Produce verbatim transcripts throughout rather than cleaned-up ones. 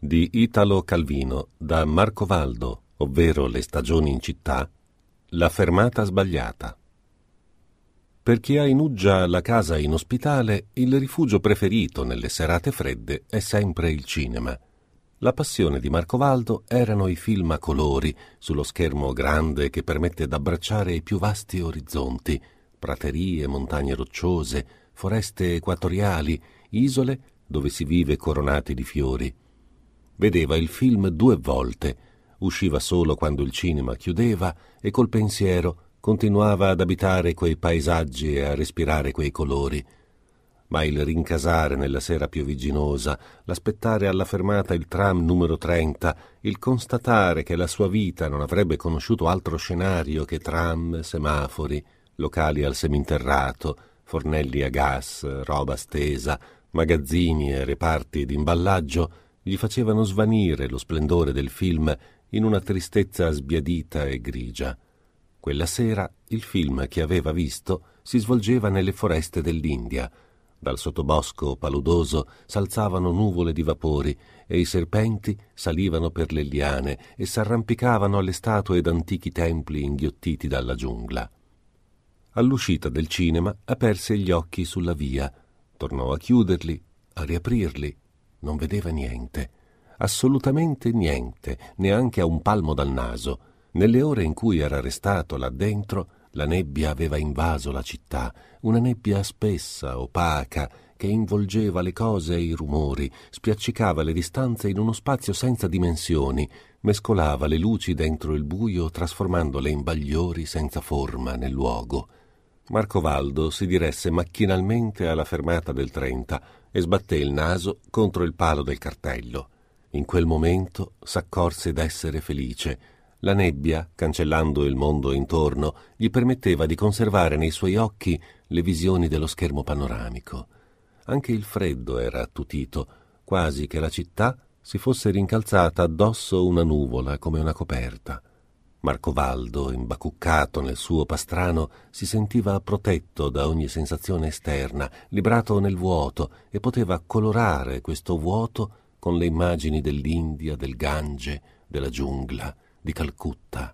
di Italo Calvino, da Marco Valdo, ovvero Le stagioni in città, La fermata sbagliata. Per chi ha in uggia la casa in ospitale, il rifugio preferito nelle serate fredde è sempre il cinema. La passione di Marco Valdo erano i film a colori, sullo schermo grande che permette d'abbracciare i più vasti orizzonti, praterie, montagne rocciose, foreste equatoriali, isole dove si vive coronati di fiori. Vedeva il film due volte, usciva solo quando il cinema chiudeva e col pensiero continuava ad abitare quei paesaggi e a respirare quei colori. Ma il rincasare nella sera piovigginosa, l'aspettare alla fermata il tram numero trenta, il constatare che la sua vita non avrebbe conosciuto altro scenario che tram, semafori, locali al seminterrato, fornelli a gas, roba stesa, magazzini e reparti d'imballaggio, gli facevano svanire lo splendore del film in una tristezza sbiadita e grigia. Quella sera il film che aveva visto si svolgeva nelle foreste dell'India. Dal sottobosco paludoso s'alzavano nuvole di vapori e i serpenti salivano per le liane e s'arrampicavano alle statue d'antichi templi inghiottiti dalla giungla. All'uscita del cinema aperse gli occhi sulla via, tornò a chiuderli, a riaprirli. Non vedeva niente, assolutamente niente, neanche a un palmo dal naso. Nelle ore in cui era restato là dentro, la nebbia aveva invaso la città, una nebbia spessa, opaca, che involgeva le cose e i rumori, spiaccicava le distanze in uno spazio senza dimensioni, mescolava le luci dentro il buio, trasformandole in bagliori senza forma nel luogo. Marco Valdo si diresse macchinalmente alla fermata del trenta e sbatté il naso contro il palo del cartello. In quel momento s'accorse d'essere felice. La nebbia, cancellando il mondo intorno, gli permetteva di conservare nei suoi occhi le visioni dello schermo panoramico. Anche il freddo era attutito, quasi che la città si fosse rincalzata addosso una nuvola come una coperta. Marco Valdo, imbacuccato nel suo pastrano, si sentiva protetto da ogni sensazione esterna, librato nel vuoto, e poteva colorare questo vuoto con le immagini dell'India, del Gange, della giungla, di Calcutta.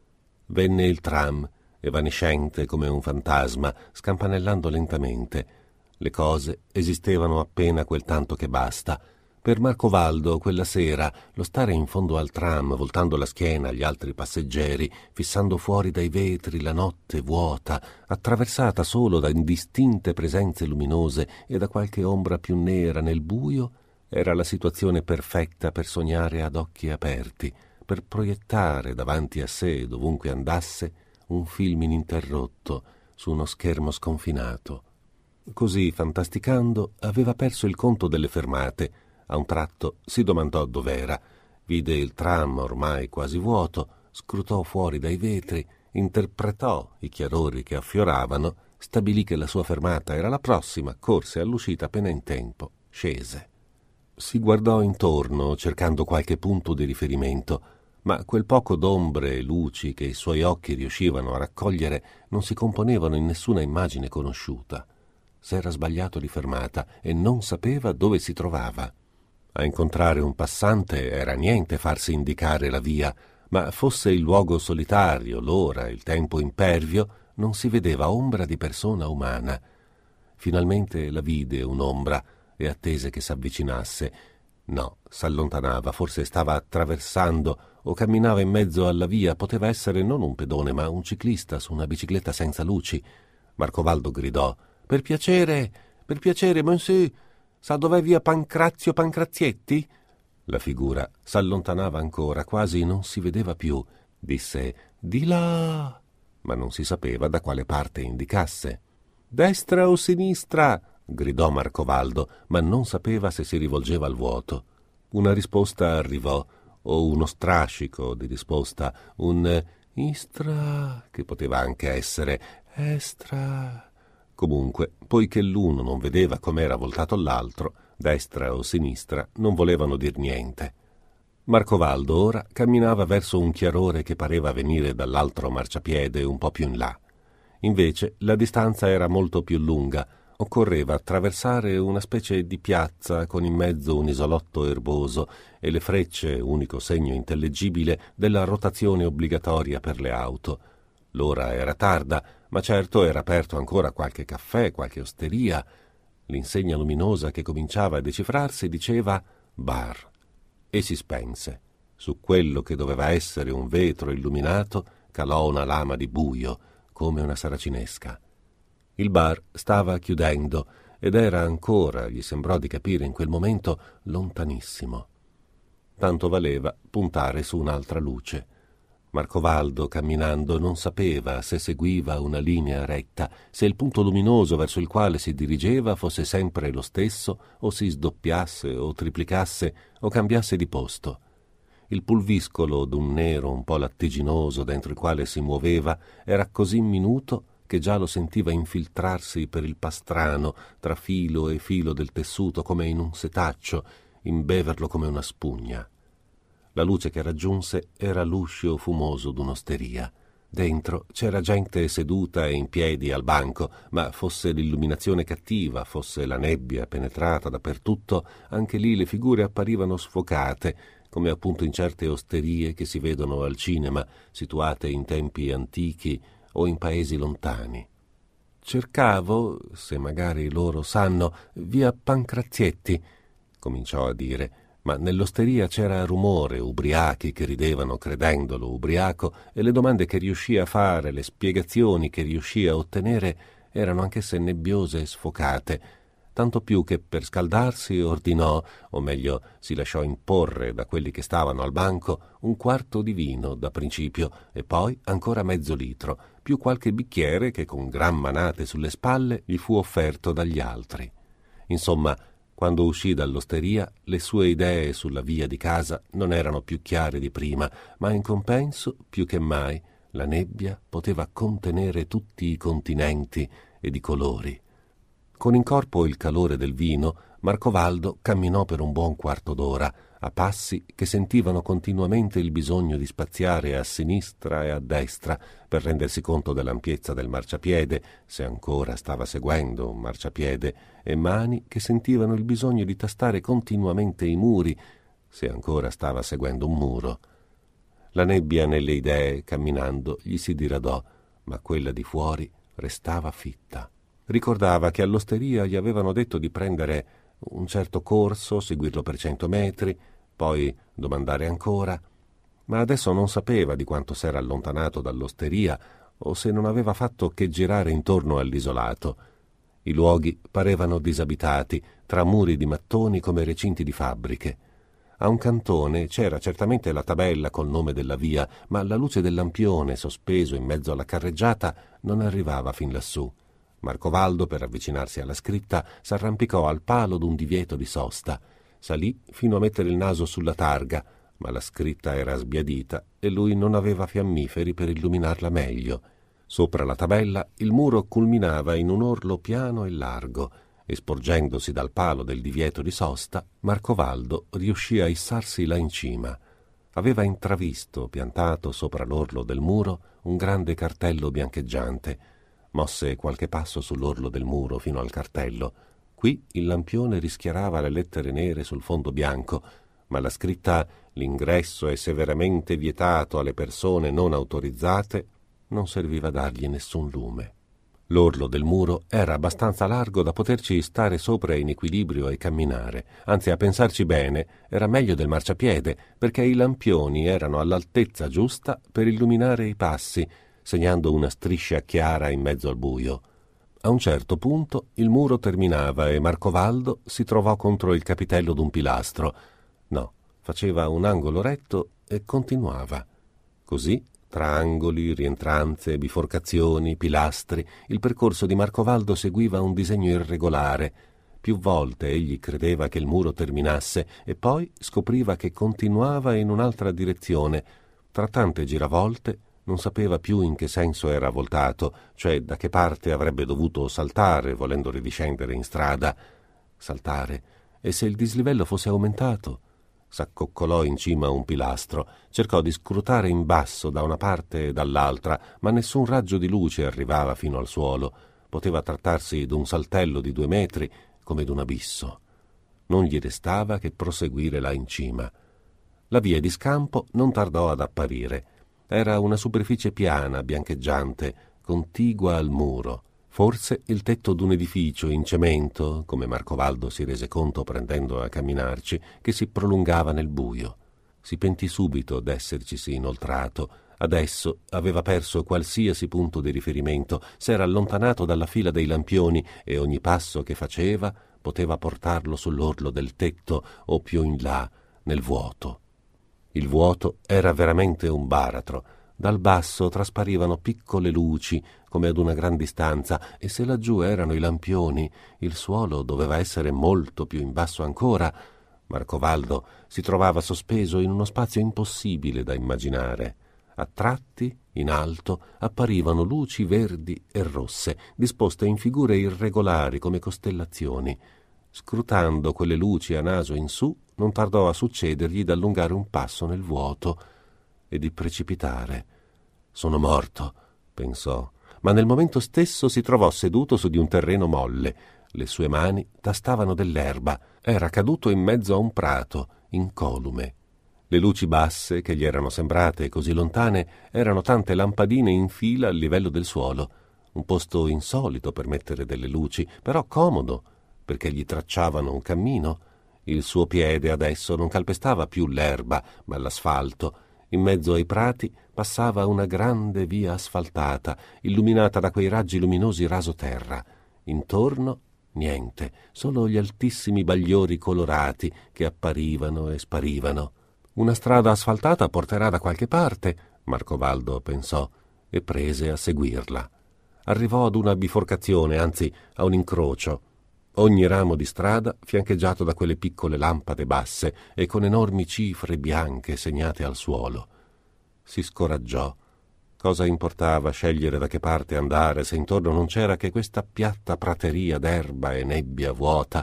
Venne il tram, evanescente come un fantasma, scampanellando lentamente. Le cose esistevano appena quel tanto che basta. Per Marco Valdo, quella sera, lo stare in fondo al tram, voltando la schiena agli altri passeggeri, fissando fuori dai vetri la notte vuota, attraversata solo da indistinte presenze luminose e da qualche ombra più nera nel buio, era la situazione perfetta per sognare ad occhi aperti, per proiettare davanti a sé, dovunque andasse, un film ininterrotto su uno schermo sconfinato. Così, fantasticando, aveva perso il conto delle fermate. A un tratto si domandò dov'era, vide il tram ormai quasi vuoto, scrutò fuori dai vetri, interpretò i chiarori che affioravano, stabilì che la sua fermata era la prossima, corse all'uscita appena in tempo, scese. Si guardò intorno cercando qualche punto di riferimento, ma quel poco d'ombre e luci che i suoi occhi riuscivano a raccogliere non si componevano in nessuna immagine conosciuta. S'era sbagliato di fermata e non sapeva dove si trovava. A incontrare un passante era niente farsi indicare la via, ma fosse il luogo solitario, l'ora, il tempo impervio, non si vedeva ombra di persona umana. Finalmente la vide un'ombra e attese che s'avvicinasse. No, s'allontanava, forse stava attraversando o camminava in mezzo alla via, poteva essere non un pedone ma un ciclista su una bicicletta senza luci. Marco Valdo gridò: «Per piacere, per piacere, monsieur, sa dov'è via Pancrazio Pancrazietti?» La figura s'allontanava ancora, quasi non si vedeva più. Disse: «Di là!» ma non si sapeva da quale parte indicasse. «Destra o sinistra?» gridò Marco Valdo, ma non sapeva se si rivolgeva al vuoto. Una risposta arrivò, o uno strascico di risposta, un «istra», che poteva anche essere «estra». Comunque, poiché l'uno non vedeva com'era voltato l'altro, destra o sinistra, non volevano dir niente. Marco Valdo ora camminava verso un chiarore che pareva venire dall'altro marciapiede un po' più in là. Invece la distanza era molto più lunga, occorreva attraversare una specie di piazza con in mezzo un isolotto erboso e le frecce, unico segno intellegibile della rotazione obbligatoria per le auto. L'ora era tarda, ma certo era aperto ancora qualche caffè, qualche osteria. L'insegna luminosa che cominciava a decifrarsi diceva bar, e si spense. Su quello che doveva essere un vetro illuminato calò una lama di buio, come una saracinesca. Il bar stava chiudendo ed era ancora, gli sembrò di capire in quel momento, lontanissimo. Tanto valeva puntare su un'altra luce. Marcovaldo, camminando, non sapeva se seguiva una linea retta, se il punto luminoso verso il quale si dirigeva fosse sempre lo stesso, o si sdoppiasse o triplicasse o cambiasse di posto. Il pulviscolo d'un nero un po' lattiginoso dentro il quale si muoveva era così minuto che già lo sentiva infiltrarsi per il pastrano, tra filo e filo del tessuto, come in un setaccio, imbeverlo come una spugna. La luce che raggiunse era l'uscio fumoso d'un'osteria. Dentro c'era gente seduta e in piedi al banco, ma fosse l'illuminazione cattiva, fosse la nebbia penetrata dappertutto, anche lì le figure apparivano sfocate, come appunto in certe osterie che si vedono al cinema, situate in tempi antichi o in paesi lontani. Cercavo, se magari loro sanno, via Pancrazietti, cominciò a dire, ma nell'osteria c'era rumore, ubriachi che ridevano credendolo ubriaco, e le domande che riuscì a fare, le spiegazioni che riuscì a ottenere erano anch'esse nebbiose e sfocate, tanto più che per scaldarsi ordinò, o meglio si lasciò imporre da quelli che stavano al banco, un quarto di vino da principio e poi ancora mezzo litro, più qualche bicchiere che con gran manate sulle spalle gli fu offerto dagli altri. Insomma, quando uscì dall'osteria, le sue idee sulla via di casa non erano più chiare di prima, ma in compenso, più che mai, la nebbia poteva contenere tutti i continenti ed i colori. Con in corpo il calore del vino, Marcovaldo camminò per un buon quarto d'ora, a passi che sentivano continuamente il bisogno di spaziare a sinistra e a destra per rendersi conto dell'ampiezza del marciapiede, se ancora stava seguendo un marciapiede, e mani che sentivano il bisogno di tastare continuamente i muri, se ancora stava seguendo un muro. La nebbia nelle idee, camminando, gli si diradò, ma quella di fuori restava fitta. Ricordava che all'osteria gli avevano detto di prendere un certo corso, seguirlo per cento metri, poi domandare ancora, ma adesso non sapeva di quanto s'era allontanato dall'osteria o se non aveva fatto che girare intorno all'isolato. I luoghi parevano disabitati, tra muri di mattoni come recinti di fabbriche. A un cantone c'era certamente la tabella col nome della via, ma la luce del lampione sospeso in mezzo alla carreggiata non arrivava fin lassù. Marcovaldo, per avvicinarsi alla scritta, s'arrampicò al palo d'un divieto di sosta. Salì fino a mettere il naso sulla targa, ma la scritta era sbiadita e lui non aveva fiammiferi per illuminarla meglio. Sopra la tabella il muro culminava in un orlo piano e largo, e sporgendosi dal palo del divieto di sosta, Marcovaldo riuscì a issarsi là in cima. Aveva intravisto, piantato sopra l'orlo del muro, un grande cartello biancheggiante. Mosse qualche passo sull'orlo del muro fino al cartello. Qui il lampione rischiarava le lettere nere sul fondo bianco, ma la scritta «L'ingresso è severamente vietato alle persone non autorizzate» non serviva a dargli nessun lume. L'orlo del muro era abbastanza largo da poterci stare sopra in equilibrio e camminare, anzi a pensarci bene era meglio del marciapiede, perché i lampioni erano all'altezza giusta per illuminare i passi, segnando una striscia chiara in mezzo al buio. A un certo punto il muro terminava e Marcovaldo si trovò contro il capitello d'un pilastro. No, faceva un angolo retto e continuava. Così, tra angoli, rientranze, biforcazioni, pilastri, il percorso di Marcovaldo seguiva un disegno irregolare. Più volte egli credeva che il muro terminasse e poi scopriva che continuava in un'altra direzione. Tra tante giravolte non sapeva più in che senso era voltato, cioè da che parte avrebbe dovuto saltare, volendo ridiscendere in strada. Saltare, e se il dislivello fosse aumentato? S'accoccolò in cima a un pilastro, cercò di scrutare in basso da una parte e dall'altra, ma nessun raggio di luce arrivava fino al suolo. poteva trattarsi d'un saltello di due metri come d'un abisso. Non gli restava che proseguire là in cima. La via di scampo non tardò ad apparire. Era una superficie piana, biancheggiante, contigua al muro. Forse il tetto d'un edificio in cemento, come Marcovaldo si rese conto prendendo a camminarci, che si prolungava nel buio. Si pentì subito d'essercisi inoltrato. Adesso aveva perso qualsiasi punto di riferimento, s'era allontanato dalla fila dei lampioni e ogni passo che faceva poteva portarlo sull'orlo del tetto o più in là, nel vuoto. Il vuoto era veramente un baratro. Dal basso trasparivano piccole luci, come ad una gran distanza, e se laggiù erano i lampioni, il suolo doveva essere molto più in basso ancora. Marcovaldo si trovava sospeso in uno spazio impossibile da immaginare. A tratti, in alto, apparivano luci verdi e rosse, disposte in figure irregolari come costellazioni. Scrutando quelle luci a naso in su, non tardò a succedergli d'allungare un passo nel vuoto e di precipitare. «Sono morto», pensò, ma nel momento stesso si trovò seduto su di un terreno molle. Le sue mani tastavano dell'erba. Era caduto in mezzo a un prato, incolume. Le luci basse, che gli erano sembrate così lontane, erano tante lampadine in fila al livello del suolo. Un posto insolito per mettere delle luci, però comodo, perché gli tracciavano un cammino. Il suo piede adesso non calpestava più l'erba, ma l'asfalto. In mezzo ai prati passava una grande via asfaltata, illuminata da quei raggi luminosi rasoterra. Intorno niente, solo gli altissimi bagliori colorati che apparivano e sparivano. Una strada asfaltata porterà da qualche parte, Marcovaldo pensò, e prese a seguirla. Arrivò ad una biforcazione, anzi a un incrocio. Ogni ramo di strada fiancheggiato da quelle piccole lampade basse e con enormi cifre bianche segnate al suolo. Si scoraggiò. Cosa importava scegliere da che parte andare se intorno non c'era che questa piatta prateria d'erba e nebbia vuota?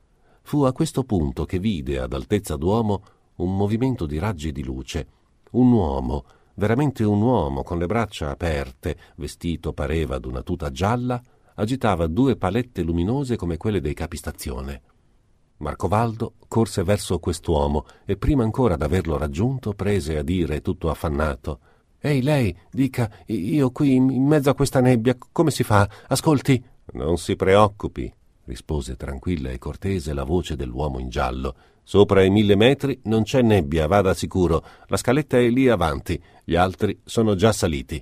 Fu a questo punto che vide ad altezza d'uomo un movimento di raggi di luce. Un uomo, veramente un uomo, con le braccia aperte, vestito pareva d'una tuta gialla, agitava due palette luminose come quelle dei capistazione. Marcovaldo corse verso quest'uomo e prima ancora d'averlo raggiunto prese a dire tutto affannato: «Ehi, lei, dica, io qui in mezzo a questa nebbia, come si fa? Ascolti!» «Non si preoccupi», rispose tranquilla e cortese la voce dell'uomo in giallo. «Sopra i mille metri non c'è nebbia, vada sicuro. La scaletta è lì avanti, gli altri sono già saliti».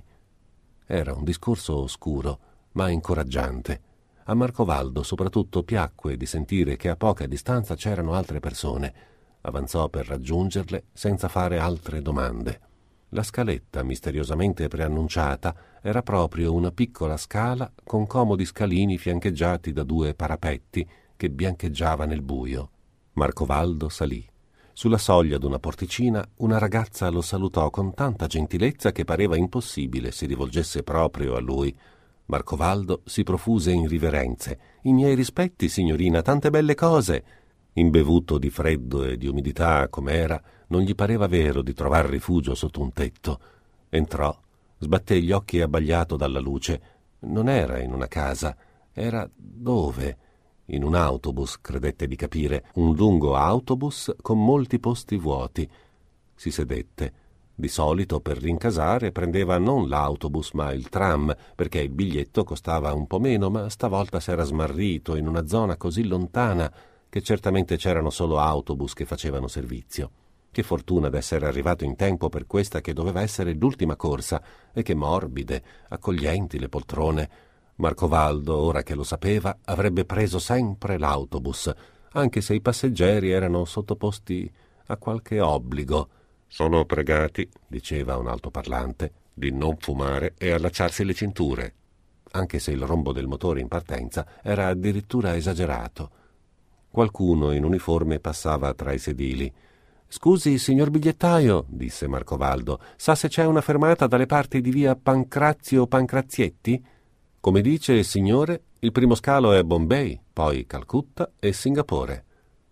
Era un discorso oscuro, ma incoraggiante. A Marcovaldo soprattutto piacque di sentire che a poca distanza c'erano altre persone. Avanzò per raggiungerle senza fare altre domande. La scaletta, misteriosamente preannunciata, era proprio una piccola scala con comodi scalini fiancheggiati da due parapetti che biancheggiava nel buio. Marcovaldo salì. Sulla soglia d'una porticina una ragazza lo salutò con tanta gentilezza che pareva impossibile si rivolgesse proprio a lui. Marcovaldo si profuse in riverenze. «I miei rispetti, signorina, tante belle cose!» Imbevuto di freddo e di umidità com'era, non gli pareva vero di trovar rifugio sotto un tetto. Entrò, sbatté gli occhi abbagliato dalla luce. Non era in una casa, era dove? In un autobus, credette di capire, un lungo autobus con molti posti vuoti. Si sedette. Di solito per rincasare prendeva non l'autobus ma il tram, perché il biglietto costava un po' meno, ma stavolta s'era smarrito in una zona così lontana che certamente c'erano solo autobus che facevano servizio. Che fortuna d'essere arrivato in tempo per questa che doveva essere l'ultima corsa, e che morbide, accoglienti le poltrone. Marcovaldo, ora che lo sapeva, avrebbe preso sempre l'autobus, anche se i passeggeri erano sottoposti a qualche obbligo. «Sono pregati», diceva un altoparlante, «di non fumare e allacciarsi le cinture», anche se il rombo del motore in partenza era addirittura esagerato. Qualcuno in uniforme passava tra i sedili. «Scusi, signor bigliettaio», disse Marcovaldo, «sa se c'è una fermata dalle parti di via Pancrazio Pancrazietti?» «Come dice il signore, il primo scalo è Bombay, poi Calcutta e Singapore».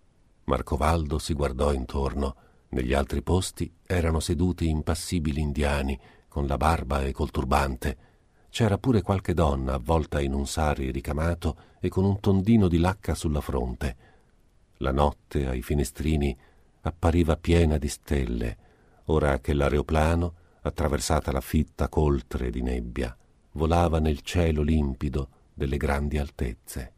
Marcovaldo si guardò intorno. Negli altri posti erano seduti impassibili indiani, con la barba e col turbante. C'era pure qualche donna avvolta in un sari ricamato e con un tondino di lacca sulla fronte. La notte ai finestrini appariva piena di stelle, ora che l'aeroplano, attraversata la fitta coltre di nebbia, volava nel cielo limpido delle grandi altezze.